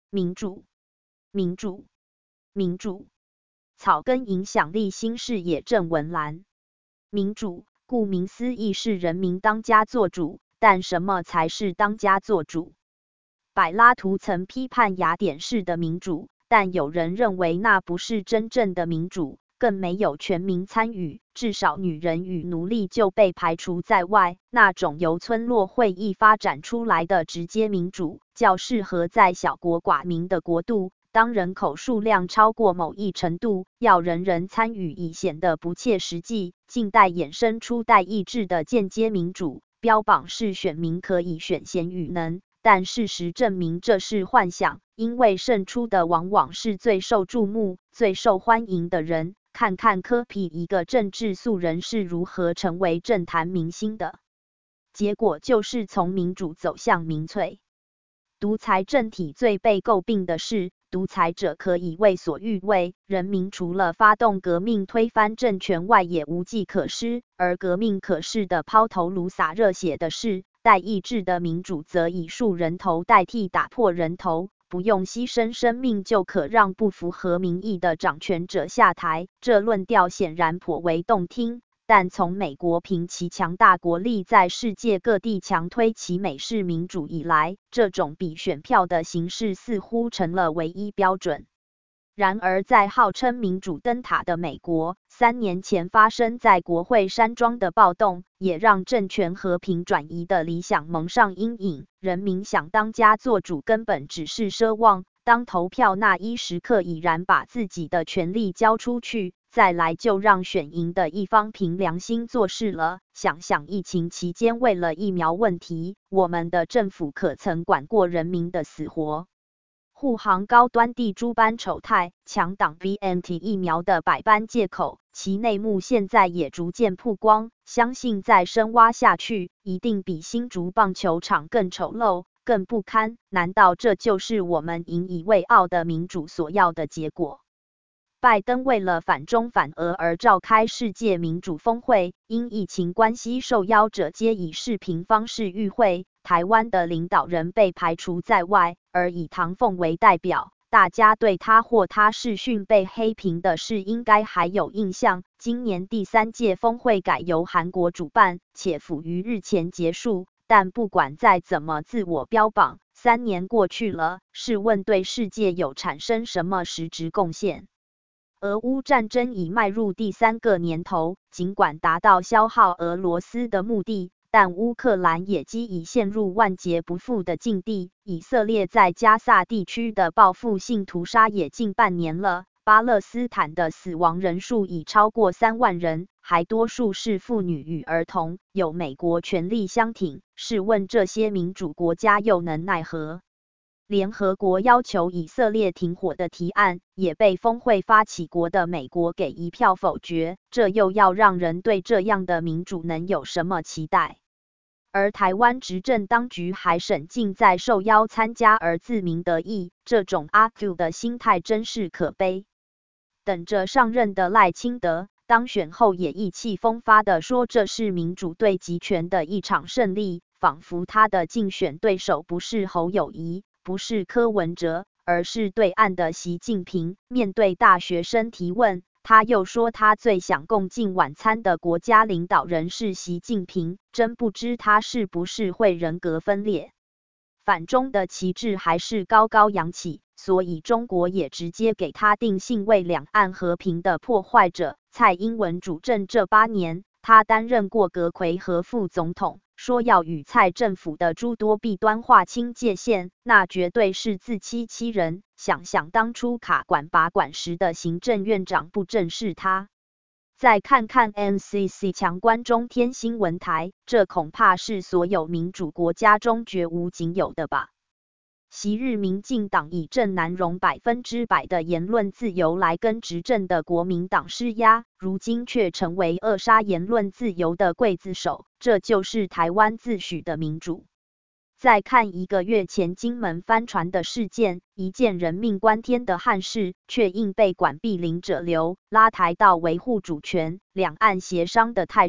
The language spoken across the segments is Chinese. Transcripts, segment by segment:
民主，民主，民主。草根影响力新视野郑文兰。民主，顾名思义是人民当家作主，但什么才是当家作主？柏拉图曾批判雅典式的民主，但有人认为那不是真正的民主，更没有全民参与，至少女人与奴隶就被排除在外。那种由村落会议发展出来的直接民主，较适合在小国寡民的国度。当人口数量超过某一程度，要人人参与已显得不切实际。近代衍生出代议制的间接民主，标榜是选民可以选贤与能，但事实证明这是幻想，因为胜出的往往是最受注目、最受欢迎的人。看看科比一个政治素人是如何成为政坛明星的，结果就是从民主走向民粹。独裁政体最被诟病的是，独裁者可以为所欲为，人民除了发动革命推翻政权外也无计可施，而革命可视的抛头颅洒热血的是，代议制的民主则以树人头代替打破人头，不用牺牲生命就可让不符合民意的掌权者下台。这论调显然颇为动听，但从美国凭其强大国力在世界各地强推其美式民主以来，这种比选票的形式似乎成了唯一标准。然而在号称民主灯塔的美国，3年前发生在国会山庄的暴动，也让政权和平转移的理想蒙上阴影。人民想当家作主根本只是奢望，当投票那一时刻已然把自己的权利交出去，再来就让选赢的一方凭良心做事了。想想疫情期间为了疫苗问题，我们的政府可曾管过人民的死活？护航高端地猪般丑态，强挡 BNT 疫苗的百般借口，其内幕现在也逐渐曝光，相信再深挖下去，一定比新竹棒球场更丑陋、更不堪。难道这就是我们引以为傲的民主所要的结果？拜登为了反中反俄而召开世界民主峰会，因疫情关系受邀者皆以视频方式与会，台湾的领导人被排除在外，而以唐凤为代表。大家对他或他视讯被黑屏的事应该还有印象。今年第3届峰会改由韩国主办，且甫于日前结束。但不管再怎么自我标榜，3年过去了，试问对世界有产生什么实质贡献？俄乌战争已迈入第3个年头，尽管达到消耗俄罗斯的目的，但乌克兰野鸡已陷入万劫不复的境地。以色列在加萨地区的报复性屠杀也近半年了，巴勒斯坦的死亡人数已超过3万人，还多数是妇女与儿童。有美国全力相挺，试问这些民主国家又能奈何？联合国要求以色列停火的提案，也被峰会发起国的美国给一票否决，这又要让人对这样的民主能有什么期待？而台湾执政当局还审尽在受邀参加而自鸣得意，这种阿 Q 的心态真是可悲。等着上任的赖清德，当选后也意气风发地说这是民主对集权的一场胜利，仿佛他的竞选对手不是侯友宜，不是柯文哲，而是对岸的习近平。面对大学生提问，他又说他最想共进晚餐的国家领导人是习近平，真不知他是不是会人格分裂。反中的旗帜还是高高扬起，所以中国也直接给他定性为两岸和平的破坏者。蔡英文主政这8年，他担任过阁揆和副总统，说要与蔡政府的诸多弊端划清界限，那绝对是自欺欺人。想想当初卡管拔管时的行政院长不正是他？再看看 NCC 强关中天新闻台，这恐怕是所有民主国家中绝无仅有的吧。昔日民进党以郑南榕100%的言论自由来跟执政的国民党施压，如今却成为扼杀言论自由的刽子手，这就是台湾自诩的民主。再看1个月前金门帆船的事件，一件人命关天的憾事，却因被管毗邻者流，拉抬到维护主权、两岸协商的态势，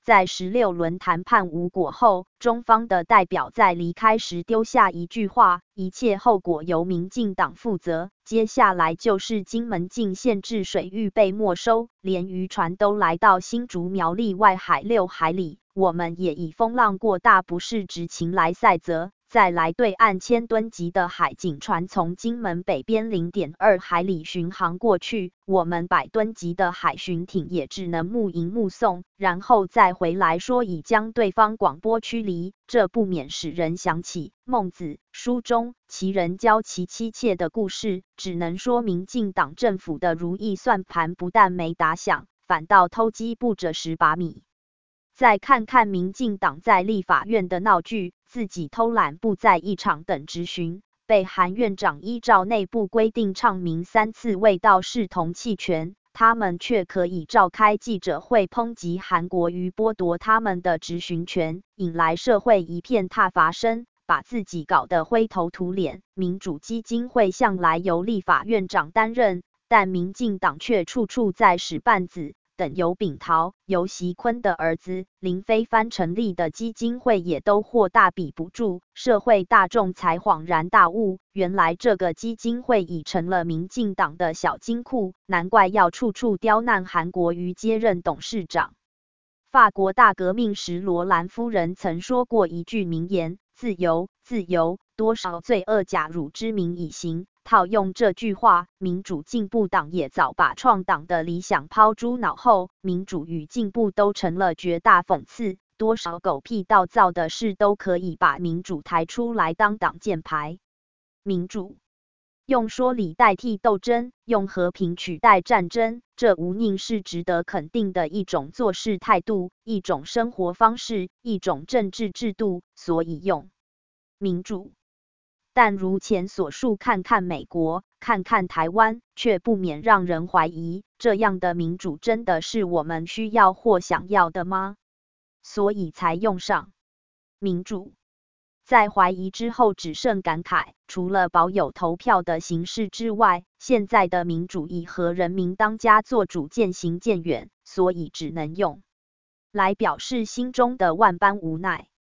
在16轮谈判无果后，中方的代表在离开时丢下一句话：一切后果由民进党负责。接下来就是金门禁限制水域被没收，连渔船都来到新竹苗栗外海6海里。我们也以风浪过大不是执勤来赛责。再来对岸1000吨级的海警船从金门北边0.2海里巡航过去，我们100吨级的海巡艇也只能目迎目送，然后再回来说已将对方广播驱离，这不免使人想起孟子书中其人教其妻妾的故事，只能说民进党政府的如意算盘不但没打响，反倒偷鸡不着蚀把米。再看看民进党在立法院的闹剧，自己偷懒不在议场等质询，被韩院长依照内部规定唱名3次未到视同弃权，他们却可以召开记者会抨击韩国瑜剥夺他们的质询权，引来社会一片挞伐声，把自己搞得灰头土脸。民主基金会向来由立法院长担任，但民进党却处处在使绊子。等由炳桃、游锡堃的儿子林飞帆成立的基金会也都获大笔补助，社会大众才恍然大悟，原来这个基金会已成了民进党的小金库，难怪要处处刁难韩国瑜接任董事长。法国大革命时，罗兰夫人曾说过一句名言：自由，自由，多少罪恶假汝之名以行。套用这句话，民主进步党也早把创党的理想抛诸脑后，民主与进步都成了绝大讽刺。多少狗屁倒灶的事都可以把民主抬出来当挡箭牌。民主用说理代替斗争，用和平取代战争，这无宁是值得肯定的一种做事态度，一种生活方式，一种政治制度，所以用民主。但如前所述，看看美国，看看台湾，却不免让人怀疑，这样的民主真的是我们需要或想要的吗？所以才用上民主。在怀疑之后，只剩感慨，除了保有投票的形式之外，现在的民主以和人民当家作主渐行渐远，所以只能用来表示心中的万般无奈。